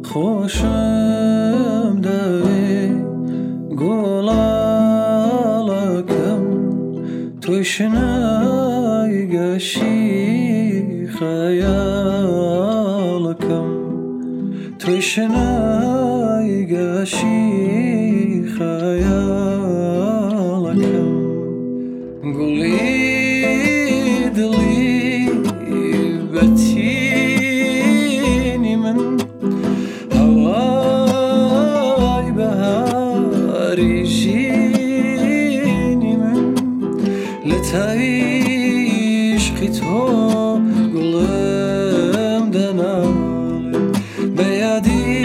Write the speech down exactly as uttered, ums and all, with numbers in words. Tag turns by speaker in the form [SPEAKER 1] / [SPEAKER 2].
[SPEAKER 1] خوشم دوی گلالکم توی شنای گشی خیالکم توی شنای گشی خیالکم گلی دلی بتینی من هوای بهاری جینی من لتعيش تو